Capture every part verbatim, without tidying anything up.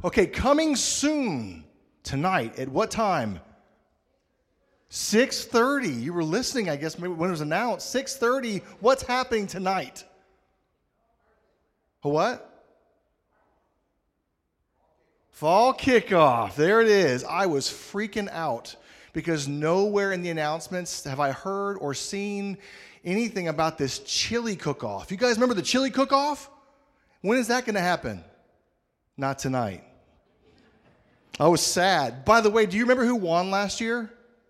Okay, coming soon tonight. At what time? six thirty. You were listening, I guess, maybe when it was announced. six thirty. What's happening tonight? A what? Fall kickoff. There it is. I was freaking out because nowhere in the announcements have I heard or seen anything about this chili cook-off. You guys remember the chili cook-off? When is that going to happen? Not tonight. I was sad. By the way, do you remember who won last year?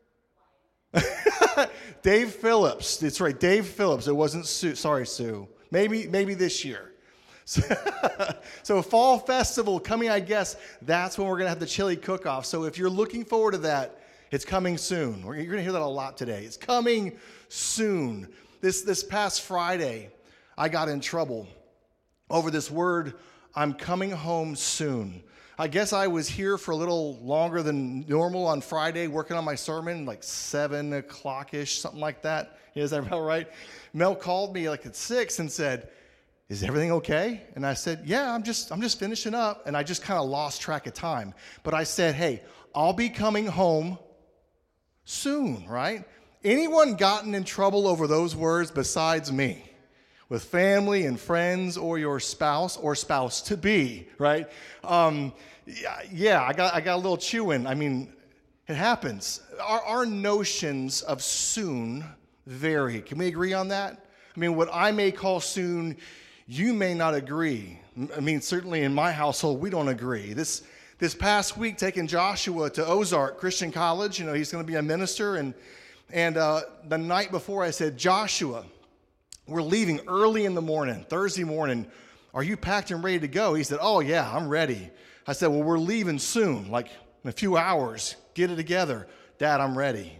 Dave Phillips. That's right, Dave Phillips. It wasn't Sue. Sorry, Sue. Maybe, maybe this year. So, so Fall Festival coming, I guess, that's when we're going to have the chili cook-off. So if you're looking forward to that, it's coming soon. You're going to hear that a lot today. It's coming soon. This, this past Friday, I got in trouble over this word, I'm coming home soon. I guess I was here for a little longer than normal on Friday, working on my sermon, like seven o'clock-ish, something like that. Is that about right? Mel called me like at six and said, is everything okay? And I said, yeah, I'm just I'm just finishing up. And I just kind of lost track of time. But I said, hey, I'll be coming home soon, right? Anyone gotten in trouble over those words besides me? With family and friends or your spouse or spouse-to-be, right? Um, yeah, yeah, I got I got a little chewing. I mean, it happens. Our, our notions of soon vary. Can we agree on that? I mean, what I may call soon, you may not agree. I mean, certainly in my household, we don't agree. This this past week, taking Joshua to Ozark Christian College, you know, he's going to be a minister. And, and uh, the night before, I said, Joshua, we're leaving early in the morning, Thursday morning. Are you packed and ready to go? He said, oh, yeah, I'm ready. I said, well, we're leaving soon, like in a few hours. Get it together. Dad, I'm ready.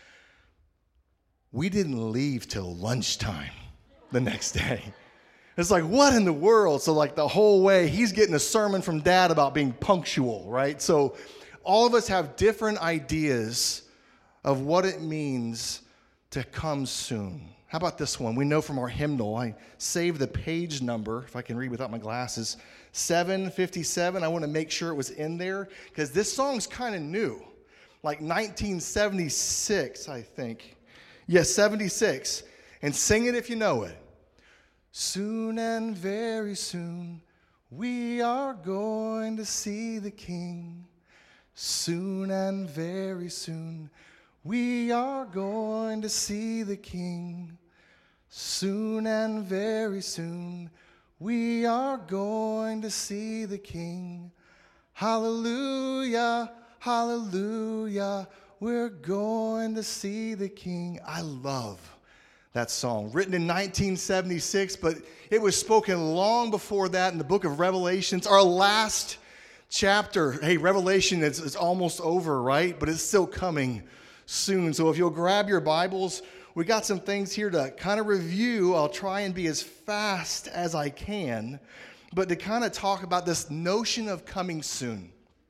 We didn't leave till lunchtime the next day. It's like, what in the world? So like the whole way, he's getting a sermon from Dad about being punctual, right? So all of us have different ideas of what it means to come soon. How about this one? We know from our hymnal. I saved the page number, if I can read without my glasses, seven fifty-seven. I want to make sure it was in there because this song's kind of new, like nineteen seventy-six, I think. Yes, seventy-six. And sing it if you know it. Soon and very soon, we are going to see the King. Soon and very soon, we are going to see the King. Soon and very soon, we are going to see the King. Hallelujah, hallelujah, we're going to see the King. I love that song, written in nineteen seventy-six, but it was spoken long before that in the book of Revelations, our last chapter. Hey, Revelation is, is almost over, right? But it's still coming soon. So if you'll grab your Bibles, we got some things here to kind of review. I'll try and be as fast as I can, but to kind of talk about this notion of coming soon.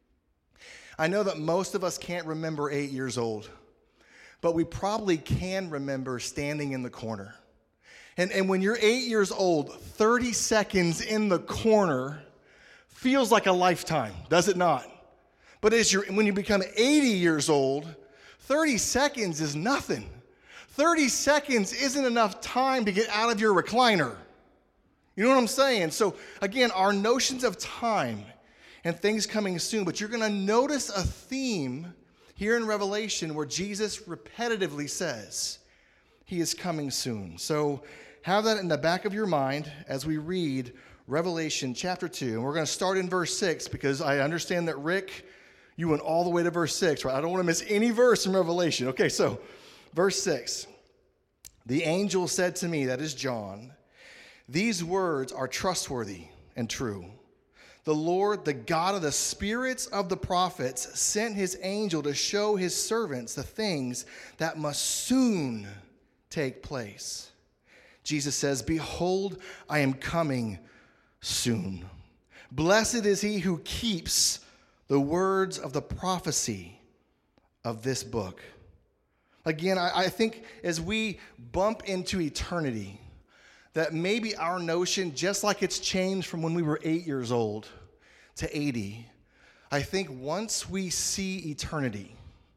I know that most of us can't remember eight years old, but we probably can remember standing in the corner. And, and when you're eight years old, thirty seconds in the corner feels like a lifetime, does it not? But as you're, when you become eighty years old, thirty seconds is nothing. thirty seconds isn't enough time to get out of your recliner. You know what I'm saying? So again, our notions of time and things coming soon, but you're going to notice a theme here in Revelation where Jesus repetitively says he is coming soon. So have that in the back of your mind as we read Revelation chapter two. And we're going to start in verse six because I understand that Rick, you went all the way to verse six, right? I don't want to miss any verse in Revelation. Okay, so verse six. The angel said to me, that is John, these words are trustworthy and true. The Lord, the God of the spirits of the prophets, sent his angel to show his servants the things that must soon take place. Jesus says, behold, I am coming soon. Blessed is he who keeps the words of the prophecy of this book. Again, I, I think as we bump into eternity, that maybe our notion, just like it's changed from when we were eight years old to eighty, I think once we see eternity,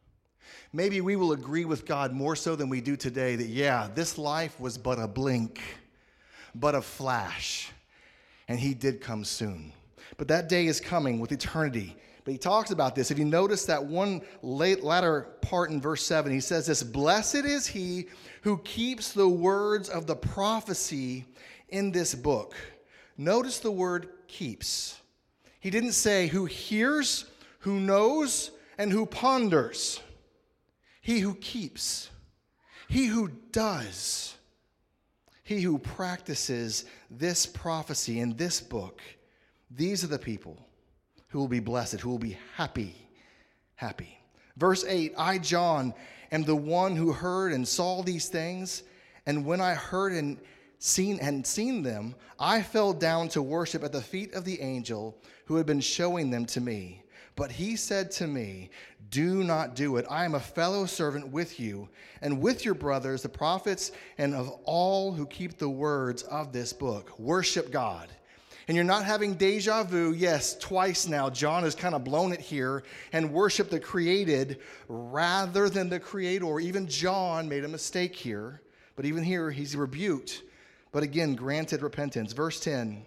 maybe we will agree with God more so than we do today that, yeah, this life was but a blink, but a flash, and he did come soon. But that day is coming with eternity. But he talks about this. If you notice that one late, latter part in verse seven, he says this, blessed is he who keeps the words of the prophecy in this book. Notice the word keeps. He didn't say who hears, who knows, and who ponders. He who keeps. He who does. He who practices this prophecy in this book. These are the people who will be blessed, who will be happy, happy. Verse eight, I, John, am the one who heard and saw these things, and when I heard and seen and seen them, I fell down to worship at the feet of the angel who had been showing them to me. But he said to me, do not do it. I am a fellow servant with you and with your brothers, the prophets, and of all who keep the words of this book. Worship God. And you're not having deja vu. Yes, twice now, John has kind of blown it here and worshiped the created rather than the creator. Even John made a mistake here, but even here he's rebuked, but again, granted repentance. Verse ten,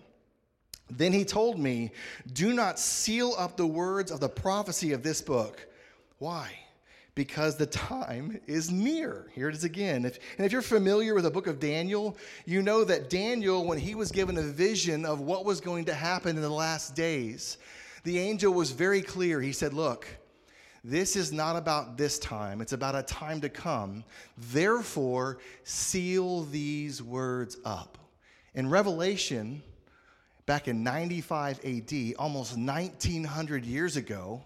then he told me, do not seal up the words of the prophecy of this book. Why? Because the time is near. Here it is again. If, and if you're familiar with the book of Daniel, you know that Daniel, when he was given a vision of what was going to happen in the last days, the angel was very clear. He said, look, this is not about this time. It's about a time to come. Therefore, seal these words up. In Revelation, back in ninety-five A D, almost nineteen hundred years ago,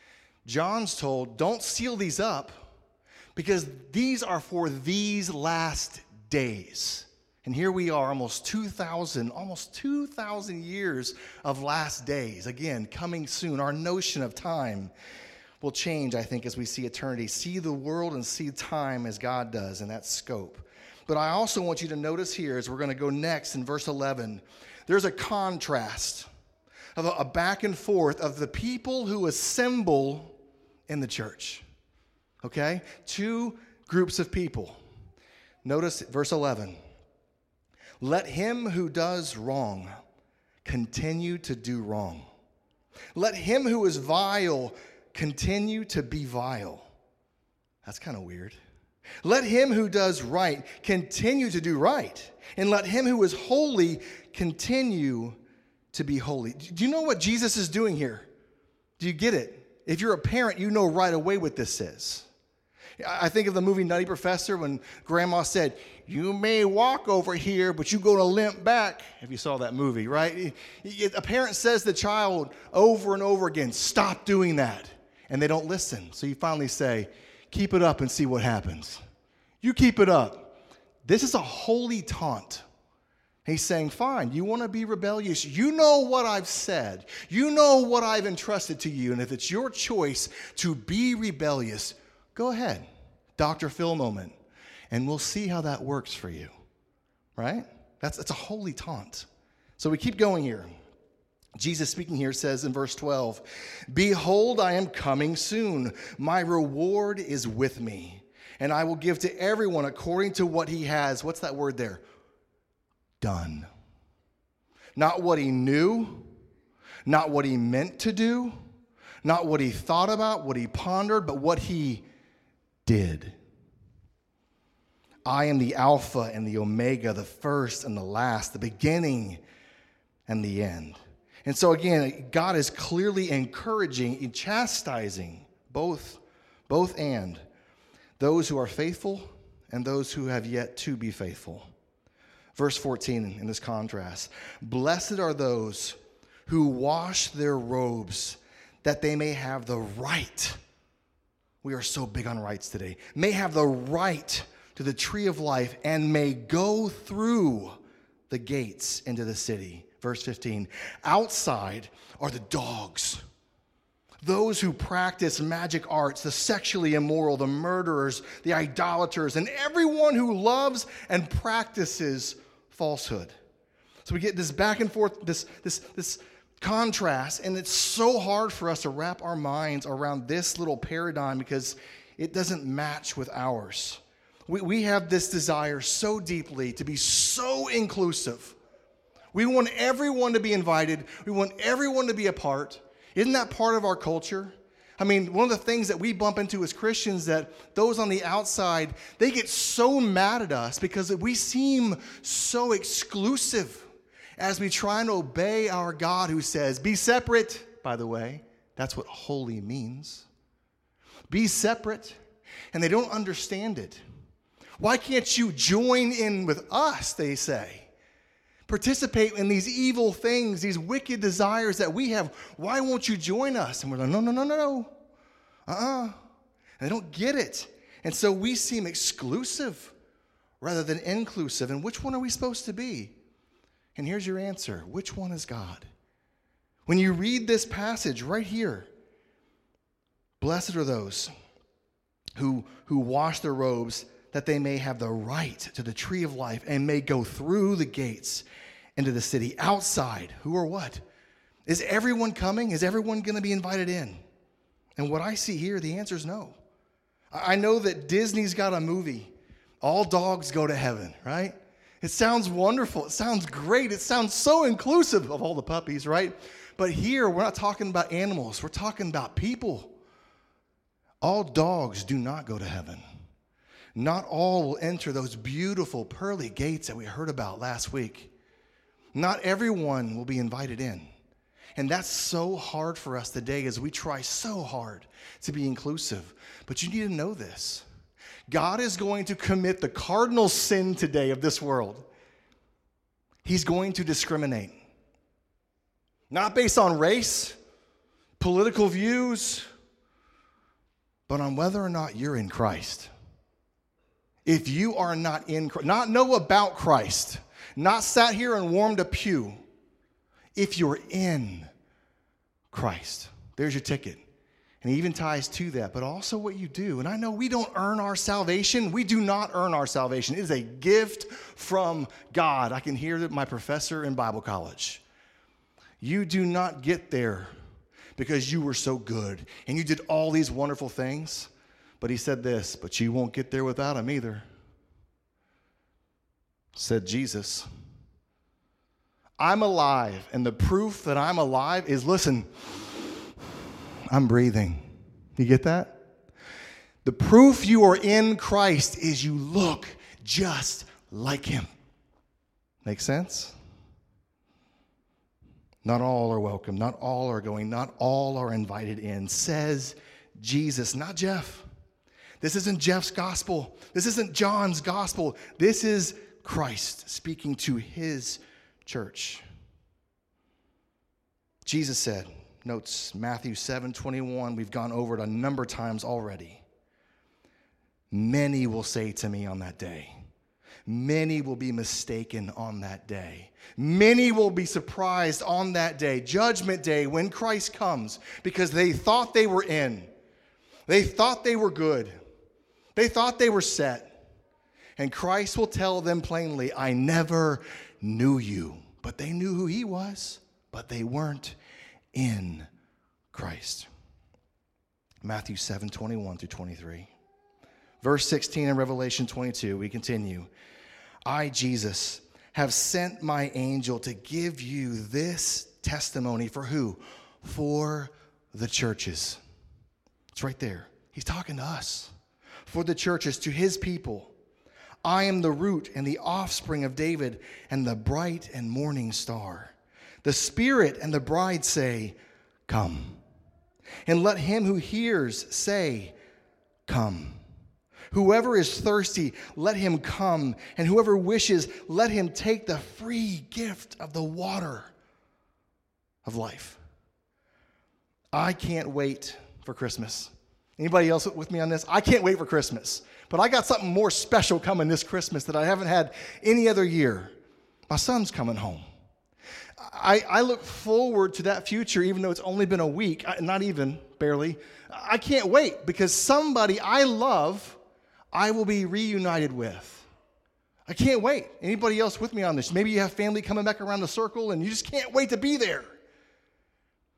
John's told, don't seal these up because these are for these last days. And here we are, almost two thousand, almost two thousand years of last days. Again, coming soon. Our notion of time will change, I think, as we see eternity. See the world and see time as God does in that scope. But I also want you to notice here, as we're going to go next in verse eleven, there's a contrast of a, a back and forth of the people who assemble in the church. Okay? Two groups of people. Notice verse eleven. Let him who does wrong continue to do wrong. Let him who is vile continue to be vile. That's kind of weird. Let him who does right continue to do right. And let him who is holy continue to be holy. Do you know what Jesus is doing here? Do you get it? If you're a parent, you know right away what this is. I think of the movie Nutty Professor when Grandma said, you may walk over here, but you're going to limp back. If you saw that movie, right? A parent says to the child over and over again, stop doing that. And they don't listen. So you finally say, keep it up and see what happens. You keep it up. This is a holy taunt. He's saying, fine, you want to be rebellious. You know what I've said. You know what I've entrusted to you. And if it's your choice to be rebellious, go ahead. Doctor Phil moment. And we'll see how that works for you. Right? That's, that's a holy taunt. So we keep going here. Jesus speaking here says in verse twelve, behold, I am coming soon. My reward is with me. And I will give to everyone according to what he has. What's that word there? Done. Not what he knew, not what he meant to do, not what he thought about, what he pondered, but what he did. I am the Alpha and the Omega, the first and the last, the beginning and the end. And so again, God is clearly encouraging and chastising both, both and those who are faithful and those who have yet to be faithful. Verse fourteen in this contrast, blessed are those who wash their robes that they may have the right. We are so big on rights today. May have the right to the tree of life and may go through the gates into the city. Verse fifteen, outside are the dogs, those who practice magic arts, the sexually immoral, the murderers, the idolaters, and everyone who loves and practices falsehood. So we get this back and forth, this, this, this contrast, and it's so hard for us to wrap our minds around this little paradigm because it doesn't match with ours. We, we have this desire so deeply to be so inclusive. We want everyone to be invited. We want everyone to be a part. Isn't that part of our culture? I mean, one of the things that we bump into as Christians, that those on the outside, they get so mad at us because we seem so exclusive as we try and obey our God who says, be separate. By the way, that's what holy means. Be separate. And they don't understand it. Why can't you join in with us, they say. Participate in these evil things, these wicked desires that we have. Why won't you join us? And we're like, no, no, no, no, no. Uh-uh. And they don't get it. And so we seem exclusive rather than inclusive. And which one are we supposed to be? And here's your answer. Which one is God? When you read this passage right here, blessed are those who, who wash their robes, that they may have the right to the tree of life and may go through the gates into the city. Outside, who or what? Is everyone coming? Is everyone going to be invited in? And what I see here, the answer is no. I know that Disney's got a movie, All Dogs Go to Heaven, right? It sounds wonderful. It sounds great. It sounds so inclusive of all the puppies, right? But here, we're not talking about animals. We're talking about people. All dogs do not go to heaven. Not all will enter those beautiful pearly gates that we heard about last week. Not everyone will be invited in. And that's so hard for us today as we try so hard to be inclusive. But you need to know this. God is going to commit the cardinal sin today of this world. He's going to discriminate. Not based on race, political views, but on whether or not you're in Christ. If you are not in Christ, not know about Christ, not sat here and warmed a pew, if you're in Christ, there's your ticket. And he even ties to that, but also what you do. And I know we don't earn our salvation. We do not earn our salvation. It is a gift from God. I can hear that my professor in Bible college. You do not get there because you were so good and you did all these wonderful things. But he said this, but you won't get there without him either. Said Jesus. I'm alive, and the proof that I'm alive is, listen, I'm breathing. You get that? The proof you are in Christ is you look just like him. Make sense? Not all are welcome. Not all are going. Not all are invited in, says Jesus, not Jeff. This isn't Jeff's gospel. This isn't John's gospel. This is Christ speaking to his church. Jesus said, notes Matthew seven twenty-one. We've gone over it a number of times already. Many will say to me on that day. Many will be mistaken on that day. Many will be surprised on that day, Judgment Day, when Christ comes, because they thought they were in. They thought they were good. They thought they were set. And Christ will tell them plainly, I never knew you. But they knew who he was, but they weren't in Christ. Matthew seven twenty-one through twenty-three. Verse sixteen in Revelation twenty-two, we continue. I, Jesus, have sent my angel to give you this testimony for who? For the churches. It's right there. He's talking to us. For the churches, to his people. I am the root and the offspring of David and the bright and morning star. The Spirit and the bride say, come. And let him who hears say, come. Whoever is thirsty, let him come. And whoever wishes, let him take the free gift of the water of life. I can't wait for Christmas. Anybody else with me on this? I can't wait for Christmas. But I got something more special coming this Christmas that I haven't had any other year. My son's coming home. I, I look forward to that future, even though it's only been a week, not even, barely. I can't wait because somebody I love, I will be reunited with. I can't wait. Anybody else with me on this? Maybe you have family coming back around the circle and you just can't wait to be there.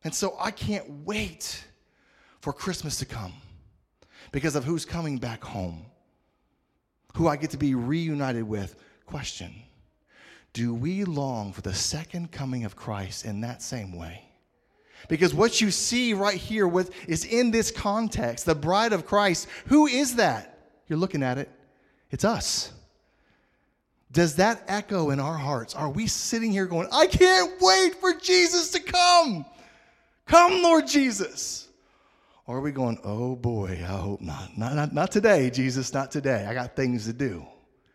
And so I can't wait for Christmas to come because of who's coming back home, who I get to be reunited with. Question: do we long for the second coming of Christ in that same way? Because what you see right here with is in this context, the bride of Christ. Who is that? You're looking at it. It's us. Does that echo in our hearts? Are we sitting here going, I can't wait for Jesus to come. Come, Lord Jesus. Or are we going, oh boy, I hope not. Not, not, not today, Jesus, not today. I got things to do.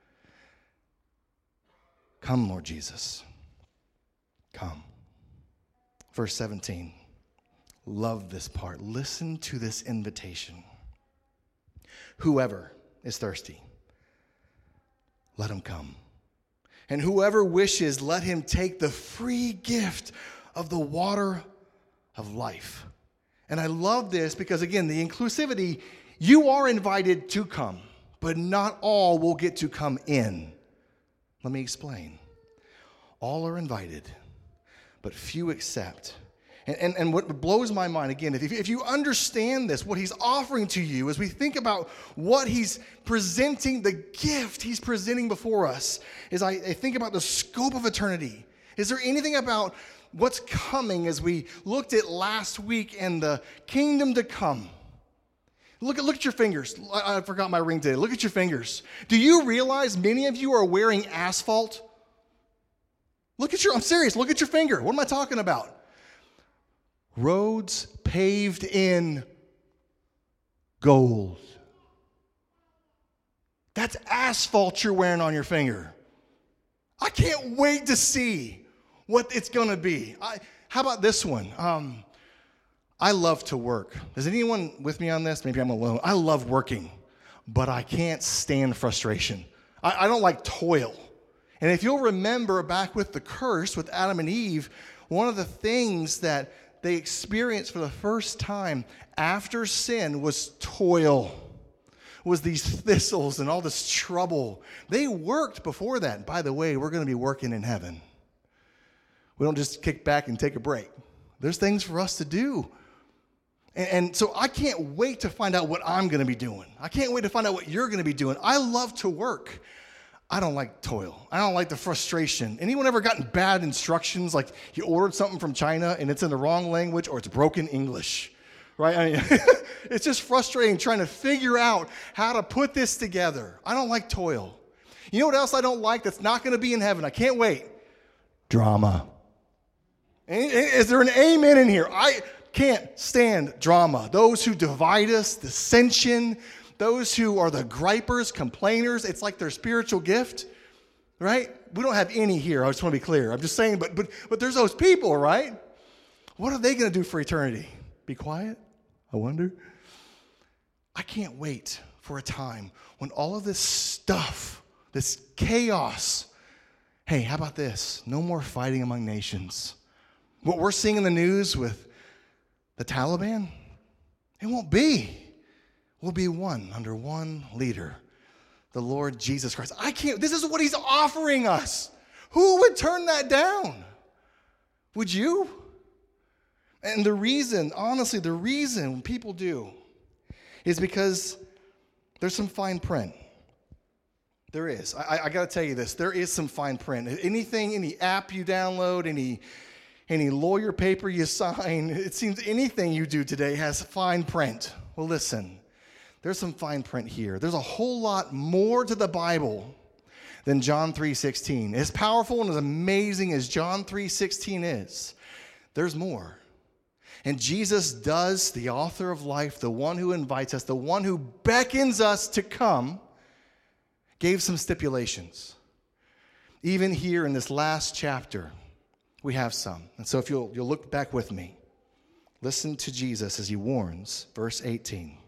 Come, Lord Jesus. Come. Verse seventeen. Love this part. Listen to this invitation. Whoever is thirsty, let him come. And whoever wishes, let him take the free gift of the water of life. And I love this because, again, the inclusivity, you are invited to come, but not all will get to come in. Let me explain. All are invited, but few accept. And, and, and what blows my mind, again, if, if you understand this, what he's offering to you, as we think about what he's presenting, the gift he's presenting before us, is I, I think about the scope of eternity. Is there anything about what's coming as we looked at last week and the kingdom to come? Look at, look at your fingers. I, I forgot my ring today. Look at your fingers. Do you realize many of you are wearing asphalt? Look at your, I'm serious, look at your finger. What am I talking about? Roads paved in gold. That's asphalt you're wearing on your finger. I can't wait to see what it's going to be. I, how about this one? Um, I love to work. Is anyone with me on this? Maybe I'm alone. I love working, but I can't stand frustration. I, I don't like toil. And if you'll remember back with the curse with Adam and Eve, one of the things that they experienced for the first time after sin was toil, was these thistles and all this trouble. They worked before that. By the way, we're going to be working in heaven. We don't just kick back and take a break. There's things for us to do. And, and so I can't wait to find out what I'm going to be doing. I can't wait to find out what you're going to be doing. I love to work. I don't like toil. I don't like the frustration. Anyone ever gotten bad instructions, like you ordered something from China and it's in the wrong language or it's broken English, right? I mean, it's just frustrating trying to figure out how to put this together. I don't like toil. You know what else I don't like that's not going to be in heaven? I can't wait. Drama. Is there an amen in here? I can't stand drama. Those who divide us, dissension, those who are the gripers, complainers, it's like their spiritual gift, right? We don't have any here. I just want to be clear. I'm just saying, but but but there's those people, right? What are they going to do for eternity? Be quiet? I wonder. I can't wait for a time when all of this stuff, this chaos, hey, how about this? No more fighting among nations. What we're seeing in the news with the Taliban, it won't be. We'll be one under one leader, the Lord Jesus Christ. I can't, this is what he's offering us. Who would turn that down? Would you? And the reason, honestly, the reason people do is because there's some fine print. There is. I, I got to tell you this. There is some fine print. Anything, any app you download, any any lawyer paper you sign, it seems anything you do today has fine print. Well, listen, there's some fine print here. There's a whole lot more to the Bible than John three sixteen. As powerful and as amazing as John three sixteen is, there's more. And Jesus does, the author of life, the one who invites us, the one who beckons us to come, gave some stipulations. Even here in this last chapter, we have some. And so if you'll, you'll look back with me, listen to Jesus as he warns, verse eighteen.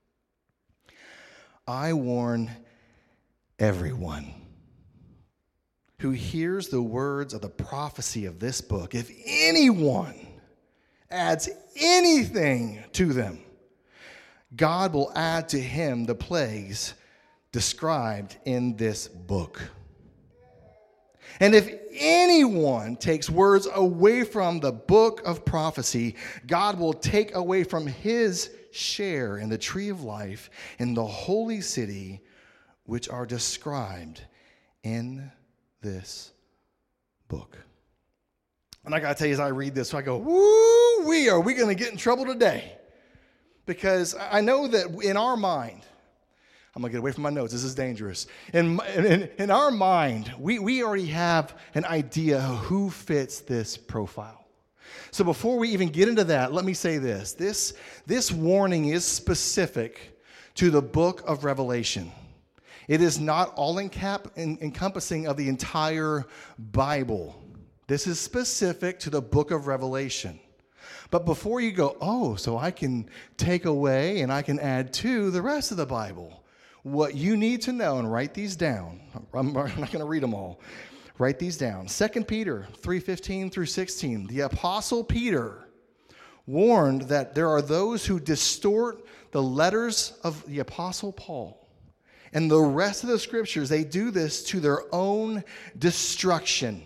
I warn everyone who hears the words of the prophecy of this book, if anyone adds anything to them, God will add to him the plagues described in this book. And if anyone takes words away from the book of prophecy, God will take away from his share in the tree of life in the holy city, which are described in this book. And I got to tell you, as I read this, I go, woo, we are we going to get in trouble today? Because I know that in our mind, I'm going to get away from my notes. This is dangerous. In, in, in our mind, we, we already have an idea of who fits this profile. So before we even get into that, let me say this. This, this warning is specific to the book of Revelation. It is not all encap- encompassing of the entire Bible. This is specific to the book of Revelation. But before you go, oh, so I can take away and I can add to the rest of the Bible. What you need to know, and write these down. I'm not going to read them all. Write these down. Second Peter three fifteen through sixteen. The Apostle Peter warned that there are those who distort the letters of the Apostle Paul. And the rest of the scriptures, they do this to their own destruction.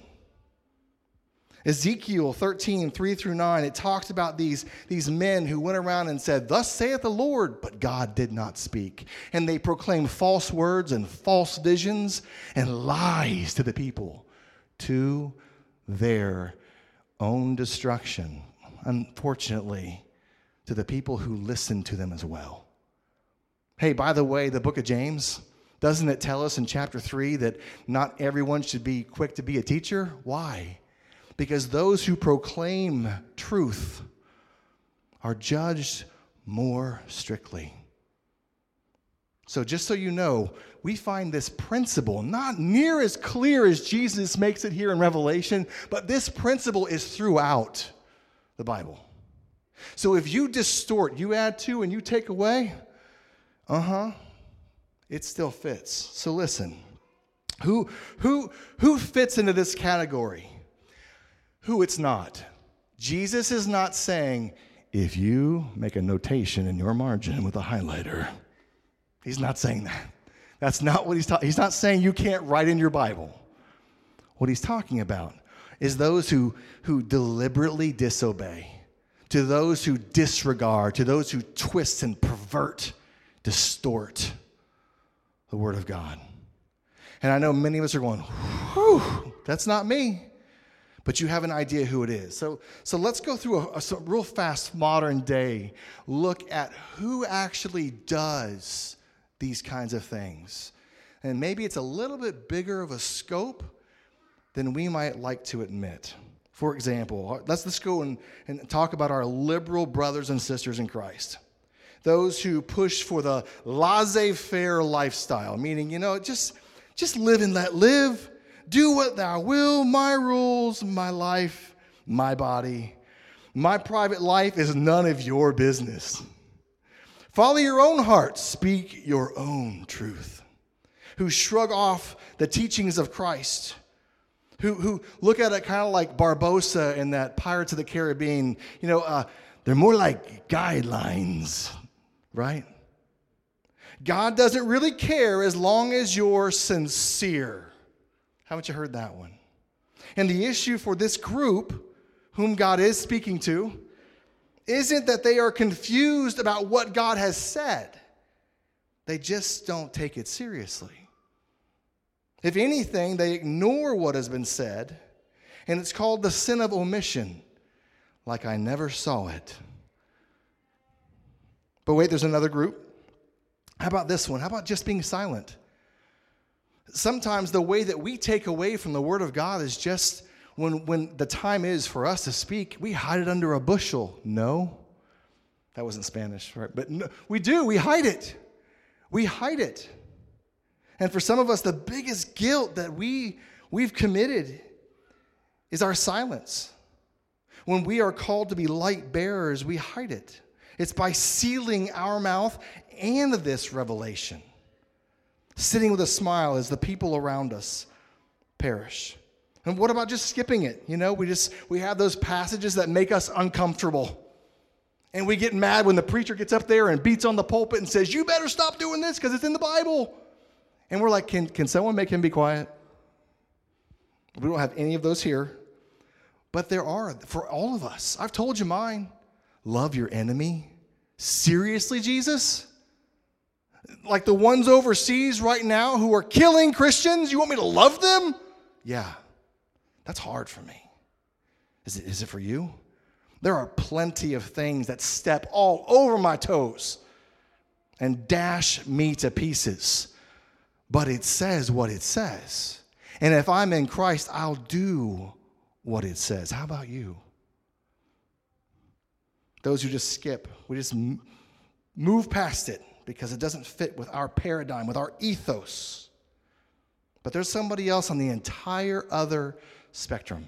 Ezekiel thirteen, three through nine, it talks about these, these men who went around and said, "Thus saith the Lord," but God did not speak. And they proclaimed false words and false visions and lies to the people to their own destruction. Unfortunately, to the people who listened to them as well. Hey, by the way, the book of James, doesn't it tell us in chapter three that not everyone should be quick to be a teacher? Why? Because those who proclaim truth are judged more strictly. So just so you know, we find this principle not near as clear as Jesus makes it here in Revelation, but this principle is throughout the Bible. So if you distort, you add to and you take away, uh-huh, it still fits. So listen, who, who, who fits into this category? Who it's not. Jesus is not saying, if you make a notation in your margin with a highlighter. He's not saying that. That's not what he's talking. He's not saying you can't write in your Bible. What he's talking about is those who, who deliberately disobey, to those who disregard, to those who twist and pervert, distort the Word of God. And I know many of us are going, whew, that's not me. But you have an idea who it is. So, so let's go through a, a real fast modern day look at who actually does these kinds of things. And maybe it's a little bit bigger of a scope than we might like to admit. For example, let's, let's go and, and talk about our liberal brothers and sisters in Christ. Those who push for the laissez-faire lifestyle, meaning, you know, just, just live and let live. Do what thou will, my rules, my life, my body. My private life is none of your business. Follow your own heart, speak your own truth. Who shrug off the teachings of Christ. Who, who look at it kind of like Barbossa in that Pirates of the Caribbean. You know, uh, they're more like guidelines, right? God doesn't really care as long as you're sincere. Haven't you heard that one? And the issue for this group, whom God is speaking to, isn't that they are confused about what God has said. They just don't take it seriously. If anything, they ignore what has been said, and it's called the sin of omission, like I never saw it. But wait, there's another group. How about this one? How about just being silent? Sometimes the way that we take away from the Word of God is just when, when the time is for us to speak, we hide it under a bushel. No, that wasn't Spanish, right? But no, we do. We hide it. We hide it. And for some of us, the biggest guilt that we, we've committed is our silence. When we are called to be light bearers, we hide it. It's by sealing our mouth and this revelation. Sitting with a smile as the people around us perish. And what about just skipping it? You know, we just we have those passages that make us uncomfortable. And we get mad when the preacher gets up there and beats on the pulpit and says, "You better stop doing this because it's in the Bible." And we're like, can, can someone make him be quiet? We don't have any of those here. But there are for all of us. I've told you mine. Love your enemy. Seriously, Jesus? Like the ones overseas right now who are killing Christians, you want me to love them? Yeah, that's hard for me. Is it, is it for you? There are plenty of things that step all over my toes and dash me to pieces. But it says what it says. And if I'm in Christ, I'll do what it says. How about you? Those who just skip, we just move past it because it doesn't fit with our paradigm, with our ethos. But there's somebody else on the entire other spectrum.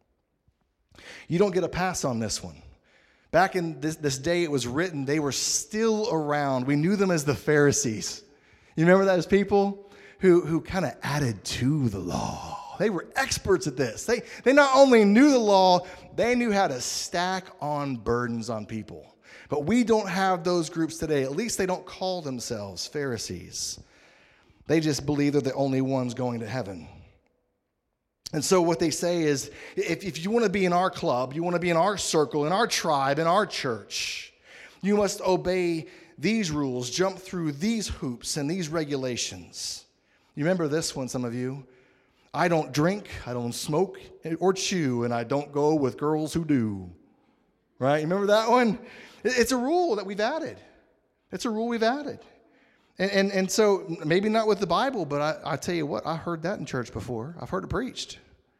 You don't get a pass on this one. Back in this, this day it was written, they were still around. We knew them as the Pharisees. You remember that as people who, who kind of added to the law. They were experts at this. They, they not only knew the law, they knew how to stack on burdens on people. But we don't have those groups today. At least they don't call themselves Pharisees. They just believe they're the only ones going to heaven. And so what they say is, if, if you want to be in our club, you want to be in our circle, in our tribe, in our church, you must obey these rules, jump through these hoops and these regulations. You remember this one, some of you? I don't drink, I don't smoke or chew, and I don't go with girls who do. Right? You remember that one? It's a rule that we've added. It's a rule we've added. And, and, and so maybe not with the Bible, but I, I tell you what, I heard that in church before. I've heard it preached.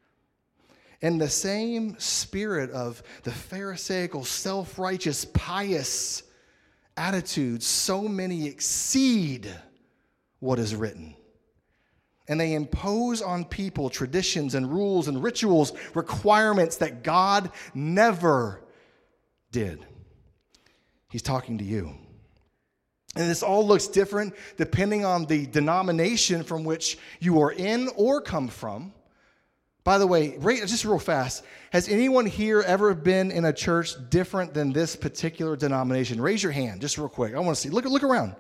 And the same spirit of the Pharisaical, self-righteous, pious attitudes, so many exceed what is written. And they impose on people traditions and rules and rituals, requirements that God never did. He's talking to you. And this all looks different depending on the denomination from which you are in or come from. By the way, just real fast, has anyone here ever been in a church different than this particular denomination? Raise your hand, just real quick. I want to see. Look, look around.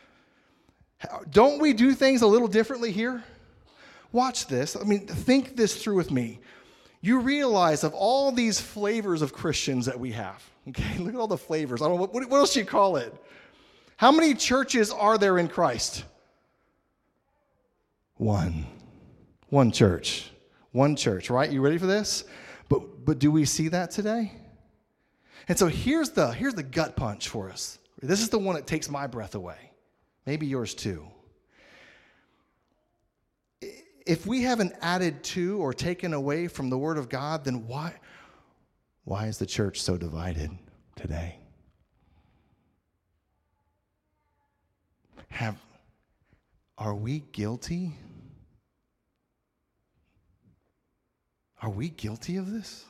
Don't we do things a little differently here? Watch this. I mean, think this through with me. You realize of all these flavors of Christians that we have, okay? Look at all the flavors. I don't know, what, what else do you call it? How many churches are there in Christ? One. One church. One church, right? You ready for this? But but do we see that today? And so here's the here's the gut punch for us. This is the one that takes my breath away. Maybe yours too. If we haven't added to or taken away from the Word of God, then why why is the church so divided today? Have are we guilty? Are we guilty of this?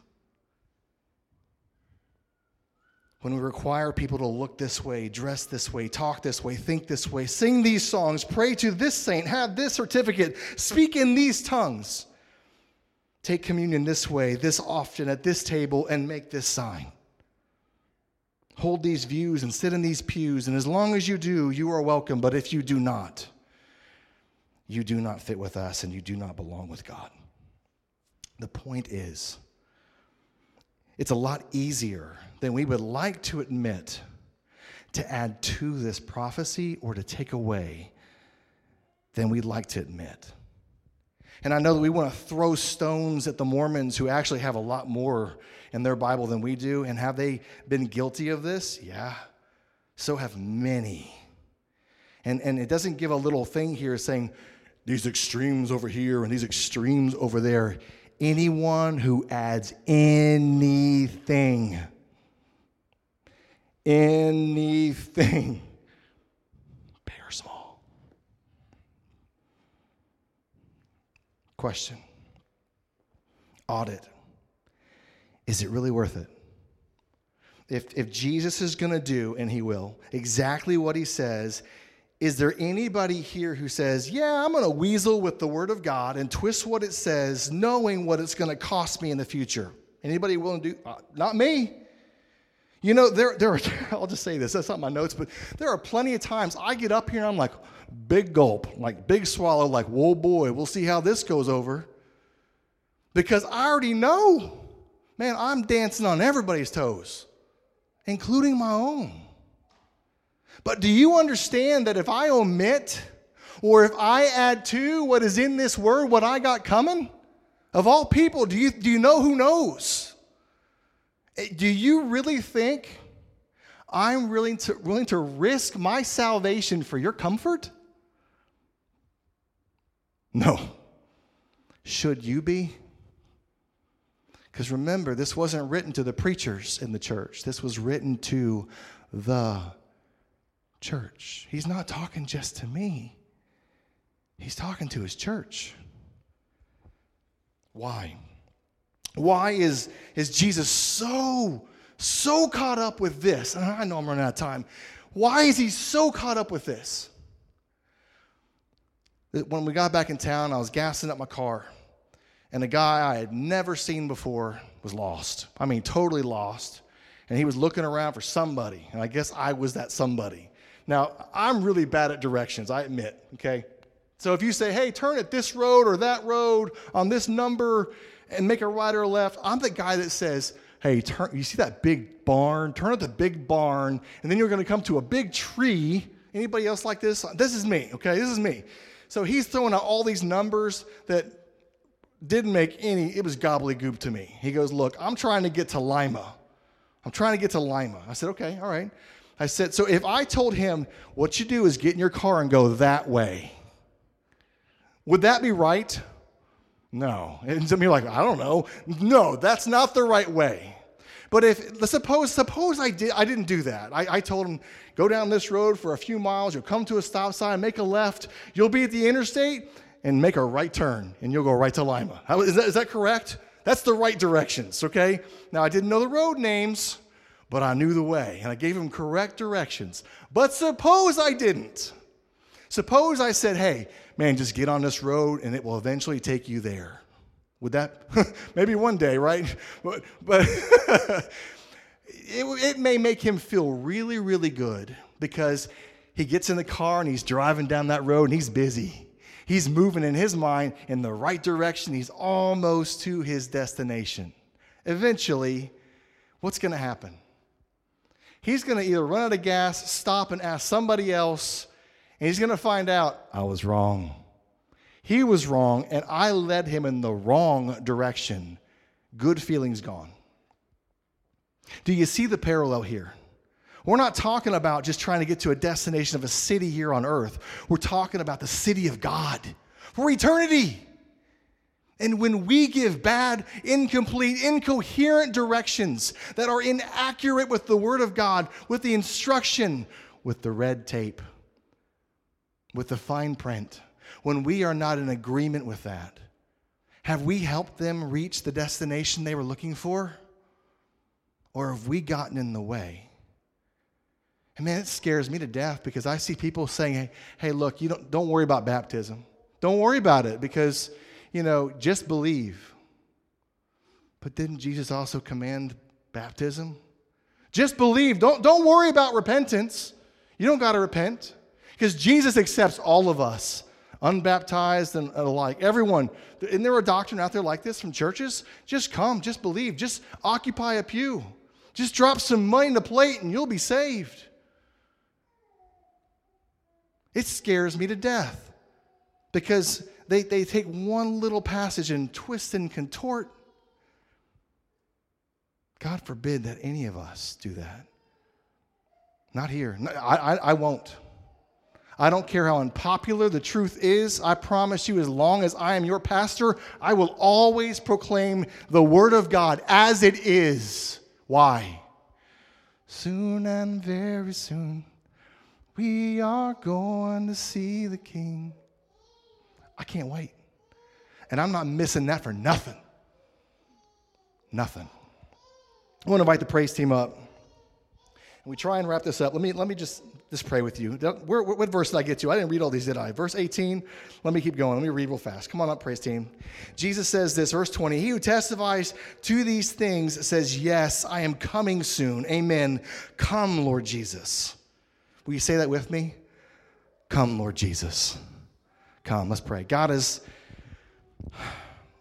When we require people to look this way, dress this way, talk this way, think this way, sing these songs, pray to this saint, have this certificate, speak in these tongues, take communion this way, this often, at this table, and make this sign. Hold these views and sit in these pews, and as long as you do, you are welcome. But if you do not, you do not fit with us, and you do not belong with God. The point is, it's a lot easier than we would like to admit to add to this prophecy or to take away than we'd like to admit. And I know that we want to throw stones at the Mormons who actually have a lot more in their Bible than we do. And have they been guilty of this? Yeah. So have many. And, and it doesn't give a little thing here saying these extremes over here and these extremes over there. Anyone who adds anything, anything, big or small. Question. Audit. Is it really worth it? If, if Jesus is going to do, and he will, exactly what he says, is there anybody here who says, yeah, I'm going to weasel with the Word of God and twist what it says, knowing what it's going to cost me in the future? Anybody willing to do? Uh, not me. You know, there, there are, I'll just say this, that's not my notes, but there are plenty of times I get up here and I'm like, big gulp, like big swallow, like, whoa, boy, we'll see how this goes over. Because I already know, man, I'm dancing on everybody's toes, including my own. But do you understand that if I omit or if I add to what is in this word, what I got coming, of all people, do you, do you know who knows? Do you really think I'm willing to, willing to risk my salvation for your comfort? No. Should you be? Because remember, this wasn't written to the preachers in the church. This was written to the church. He's not talking just to me. He's talking to his church. Why? Why is, is Jesus so, so caught up with this? And I know I'm running out of time. Why is he so caught up with this? When we got back in town, I was gassing up my car, and a guy I had never seen before was lost. I mean, totally lost. And he was looking around for somebody, and I guess I was that somebody. Now, I'm really bad at directions, I admit, okay? So if you say, hey, turn at this road or that road on this number and make a right or a left, I'm the guy that says, hey, turn. You see that big barn? Turn at the big barn, and then you're going to come to a big tree. Anybody else like this? This is me, okay? This is me. So he's throwing out all these numbers that didn't make any, it was gobbledygook to me. He goes, look, I'm trying to get to Lima. I'm trying to get to Lima. I said, okay, all right. I said, so if I told him, what you do is get in your car and go that way, would that be right? No. And some people are like, I don't know. No, that's not the right way. But if, let's suppose, suppose I, did, I didn't do that. I, I told him, go down this road for a few miles, you'll come to a stop sign, make a left, you'll be at the interstate, and make a right turn, and you'll go right to Lima. How, is, that, is that correct? That's the right directions, okay? Now, I didn't know the road names, but I knew the way, and I gave him correct directions. But suppose I didn't. Suppose I said, hey, man, just get on this road, and it will eventually take you there. Would that, maybe one day, right? But, but it, it may make him feel really, really good because he gets in the car and he's driving down that road and he's busy. He's moving in his mind in the right direction. He's almost to his destination. Eventually, what's going to happen? He's going to either run out of gas, stop and ask somebody else, and he's going to find out, I was wrong. He was wrong, and I led him in the wrong direction. Good feelings gone. Do you see the parallel here? We're not talking about just trying to get to a destination of a city here on earth. We're talking about the city of God for eternity. And when we give bad, incomplete, incoherent directions that are inaccurate with the Word of God, with the instruction, with the red tape, with the fine print, when we are not in agreement with that, have we helped them reach the destination they were looking for? Or have we gotten in the way? And man, it scares me to death because I see people saying, hey, hey look, you don't, don't worry about baptism. Don't worry about it because, you know, just believe. But didn't Jesus also command baptism? Just believe. Don't, don't worry about repentance. You don't got to repent because Jesus accepts all of us, unbaptized and alike. Everyone. Isn't there a doctrine out there like this from churches? Just come. Just believe. Just occupy a pew. Just drop some money in the plate and you'll be saved. It scares me to death because they, they take one little passage and twist and contort. God forbid that any of us do that. Not here. No, I, I, I won't. I don't care how unpopular the truth is. I promise you, as long as I am your pastor, I will always proclaim the Word of God as it is. Why? Soon and very soon, we are going to see the King. I can't wait. And I'm not missing that for nothing. Nothing. I want to invite the praise team up. And we try and wrap this up. Let me, let me just, just pray with you. Where, what verse did I get to? I didn't read all these, did I? Verse eighteen. Let me keep going. Let me read real fast. Come on up, praise team. Jesus says this, verse twenty. He who testifies to these things says, yes, I am coming soon. Amen. Come, Lord Jesus. Will you say that with me? Come, Lord Jesus. Come, let's pray. God, as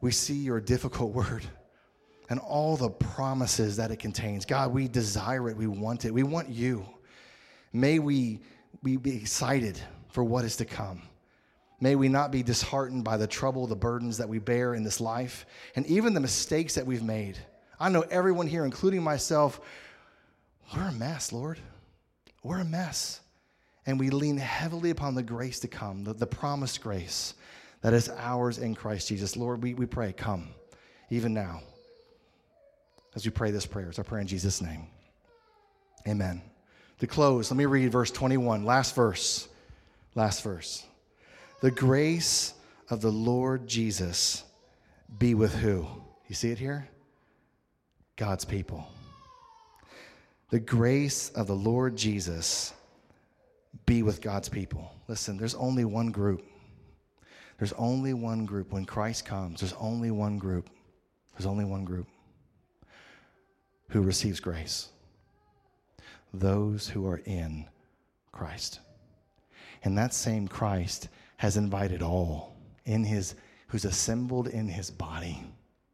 we see your difficult word and all the promises that it contains. God, we desire it. We want it. We want you. May we, we be excited for what is to come. May we not be disheartened by the trouble, the burdens that we bear in this life, and even the mistakes that we've made. I know everyone here, including myself, we're a mess, Lord. We're a mess. And we lean heavily upon the grace to come, the, the promised grace that is ours in Christ Jesus. Lord, we, we pray, come, even now. As we pray this prayer, it's our prayer in Jesus' name. Amen. To close, let me read verse twenty-one, last verse. Last verse. The grace of the Lord Jesus be with who? You see it here? God's people. The grace of the Lord Jesus be with God's people. Listen, there's only one group. There's only one group. When Christ comes, there's only one group. There's only one group who receives grace. Those who are in Christ. And that same Christ has invited all in his, who's assembled in his body.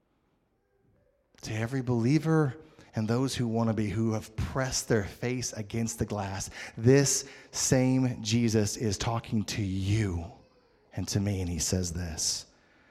To every believer and those who want to be, who have pressed their face against the glass, this same Jesus is talking to you and to me, and he says this: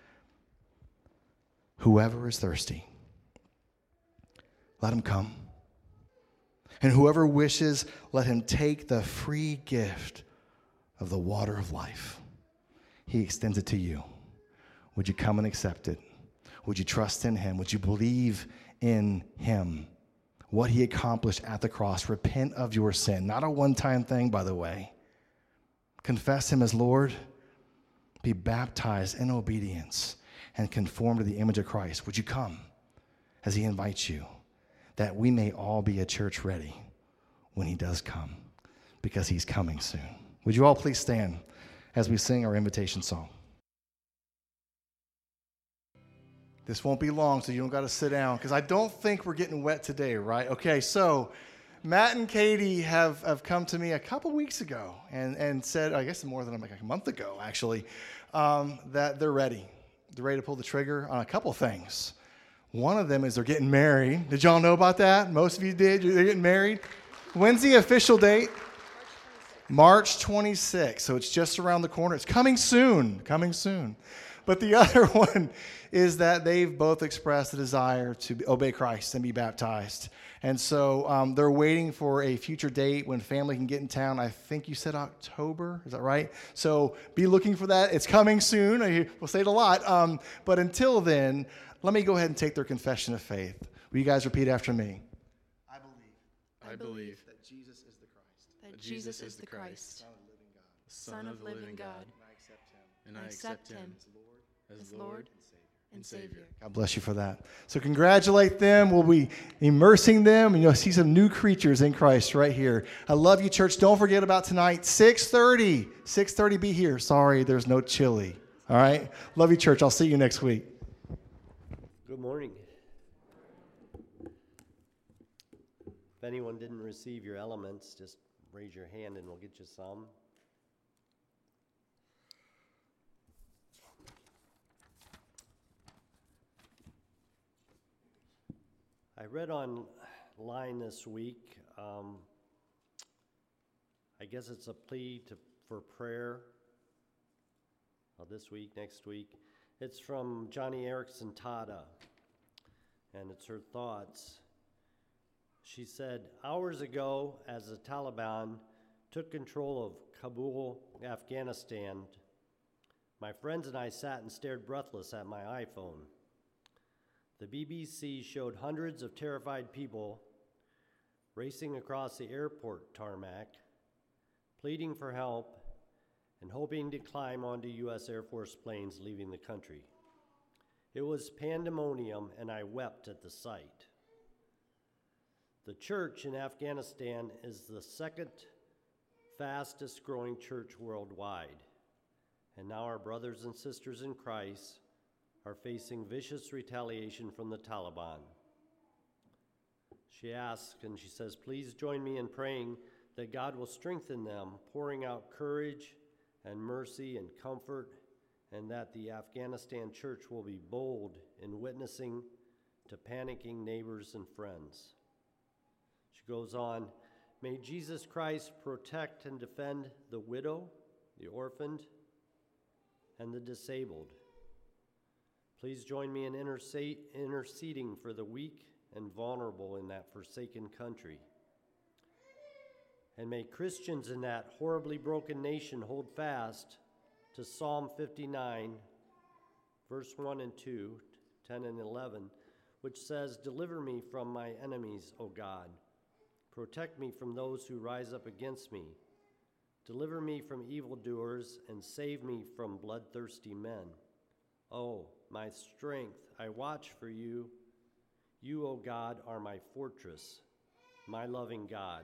whoever is thirsty, let him come. And whoever wishes, let him take the free gift of the water of life. He extends it to you. Would you come and accept it? Would you trust in him? Would you believe in him? What he accomplished at the cross. Repent of your sin. Not a one-time thing, by the way. Confess him as Lord. Be baptized in obedience and conform to the image of Christ. Would you come as he invites you, that we may all be a church ready when he does come, because he's coming soon. Would you all please stand as we sing our invitation song? This won't be long, so you don't got to sit down, because I don't think we're getting wet today, right? Okay, so Matt and Katie have, have come to me a couple weeks ago and, and said, I guess more than like a month ago, actually, um, that they're ready. They're ready to pull the trigger on a couple things. One of them is they're getting married. Did y'all know about that? Most of you did. They're getting married. When's the official date? March twenty-sixth. So it's just around the corner. It's coming soon. Coming soon. But the other one is that they've both expressed a desire to obey Christ and be baptized. And so um, they're waiting for a future date when family can get in town. I think you said October. Is that right? So be looking for that. It's coming soon. We'll say it a lot. Um, but until then, let me go ahead and take their confession of faith. Will you guys repeat after me? I believe. I believe that Jesus is the Christ. that Jesus is the Christ, the Son of the living God. Son of the living God, And I accept him and I accept him as as Lord and Savior. God bless you for that. So congratulate them. We'll be immersing them, and you'll see some new creatures in Christ right here. I love you, church. Don't forget about tonight, six thirty. six thirty, be here. Sorry, there's no chili. All right? Love you, church. I'll see you next week. Good morning. If anyone didn't receive your elements, just raise your hand and we'll get you some. I read online this week, um, I guess it's a plea to, for prayer, well, this week, next week. It's from Johnny Erickson Tada, and it's her thoughts. She said, hours ago, as the Taliban took control of Kabul, Afghanistan, my friends and I sat and stared breathless at my iPhone. The B B C showed hundreds of terrified people racing across the airport tarmac, pleading for help, and hoping to climb onto U S Air Force planes leaving the country. It was pandemonium, and I wept at the sight. The church in Afghanistan is the second fastest growing church worldwide, and now our brothers and sisters in Christ are facing vicious retaliation from the Taliban. She asks, and she says, please join me in praying that God will strengthen them, pouring out courage and mercy and comfort and that the Afghanistan church will be bold in witnessing to panicking neighbors and friends. She goes on, may Jesus Christ protect and defend the widow, the orphaned, and the disabled. Please join me in intercede, interceding for the weak and vulnerable in that forsaken country. And may Christians in that horribly broken nation hold fast to Psalm fifty-nine, verse one and two, ten and eleven, which says, deliver me from my enemies, O God. Protect me from those who rise up against me. Deliver me from evildoers and save me from bloodthirsty men. Oh, my strength, I watch for you. You, O God, are my fortress, my loving God.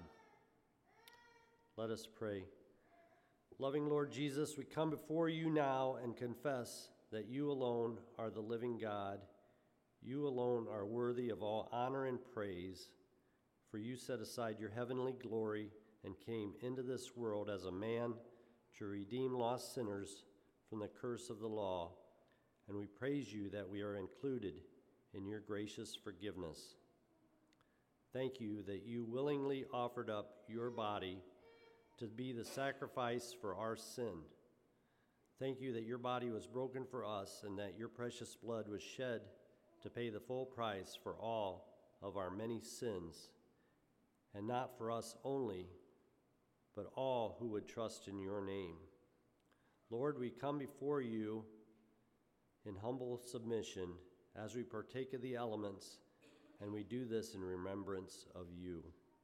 Let us pray. Loving Lord Jesus, we come before you now and confess that you alone are the living God. You alone are worthy of all honor and praise, for you set aside your heavenly glory and came into this world as a man to redeem lost sinners from the curse of the law. And we praise you that we are included in your gracious forgiveness. Thank you that you willingly offered up your body to be the sacrifice for our sin. Thank you that your body was broken for us and that your precious blood was shed to pay the full price for all of our many sins, and not for us only, but all who would trust in your name. Lord, we come before you in humble submission as we partake of the elements, and we do this in remembrance of you.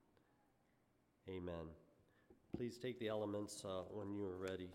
Amen. Please take the elements uh, when you are ready.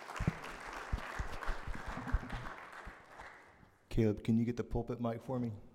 Caleb, can you get the pulpit mic for me?